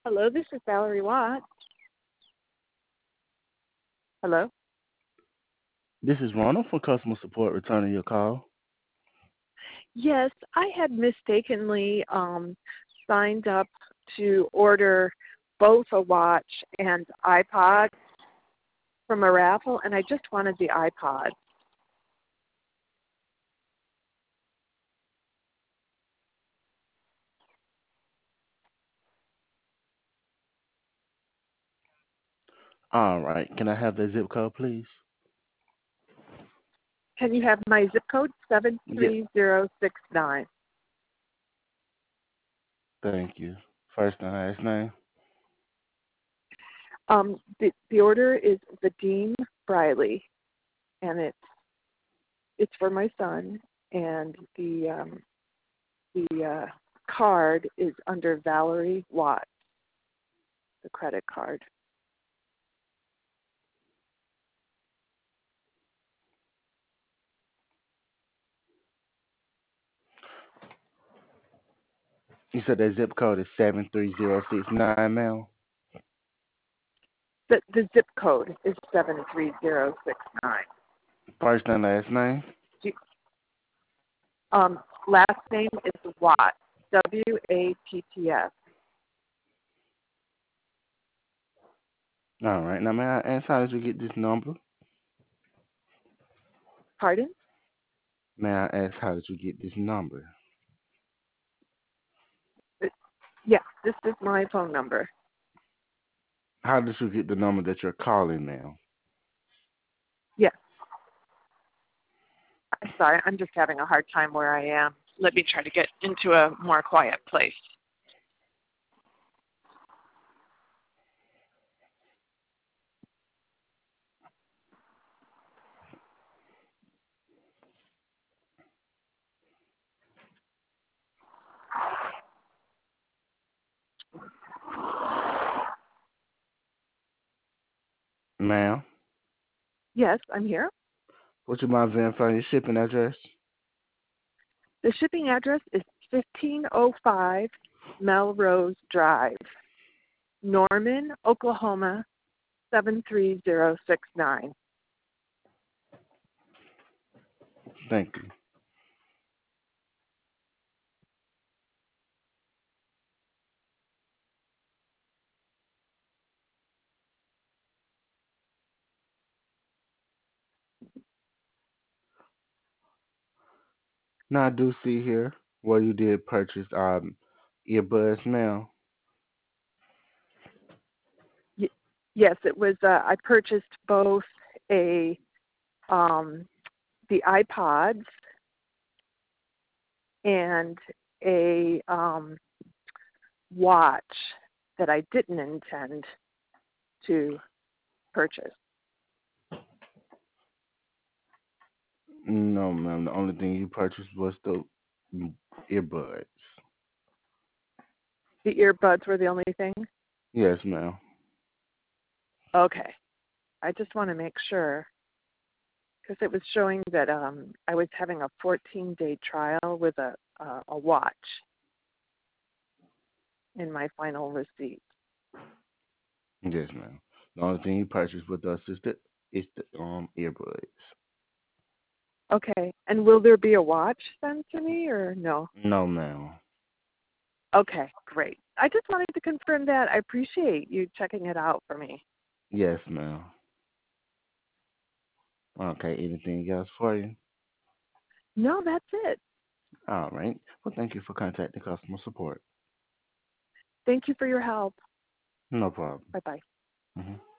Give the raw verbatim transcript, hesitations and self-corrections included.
Hello, this is Valerie Watt. Hello? This is Ronald from customer support returning your call. Yes, I had mistakenly um, signed up to order both a watch and iPod from a raffle, and I just wanted the iPod. All right. Can I have the zip code, please? Can you have my zip code? Yes. seven three zero six nine. Thank you. First and last name. Um, the, the order is Vadim Briley, and it's it's for my son, and the um, the uh, card is under Valerie Watt, the credit card. You said that zip code is seven three zero six nine, ma'am. The, the zip code is seven three zero six nine. First and last name. Um, last name is Watt, W A T T S. All right. Now, may I ask how did you get this number? Pardon? May I ask how did you get this number? Uh, Yeah, this is my phone number. How did you get the number that you're calling, ma'am? Yes. I'm sorry, I'm just having a hard time where I am. Let me try to get into a more quiet place. Ma'am, Yes, I'm here. would you mind verifying your shipping address? The shipping address is fifteen oh five Melrose Drive, Norman, Oklahoma, seven three zero six nine. Thank you. Now, I do see here where you did purchase um earbuds, ma'am. Y- yes, it was. Uh, I purchased both a um, the iPods and a um, watch that I didn't intend to purchase. No, ma'am. The only thing you purchased was the mm, earbuds. The earbuds were the only thing. Yes, ma'am. Okay, I just want to make sure because it was showing that um, I was having a fourteen-day trial with a uh, a watch in my final receipt. Yes, ma'am. The only thing you purchased with us is the is the um earbuds. Okay, and will there be a watch sent to me or no? No, ma'am. Okay, great. I just wanted to confirm that. I appreciate you checking it out for me. Yes, ma'am. Okay. Anything else for you? No, that's it. All right. Well, thank you for contacting customer support. Thank you for your help. No problem. Bye bye. Hmm.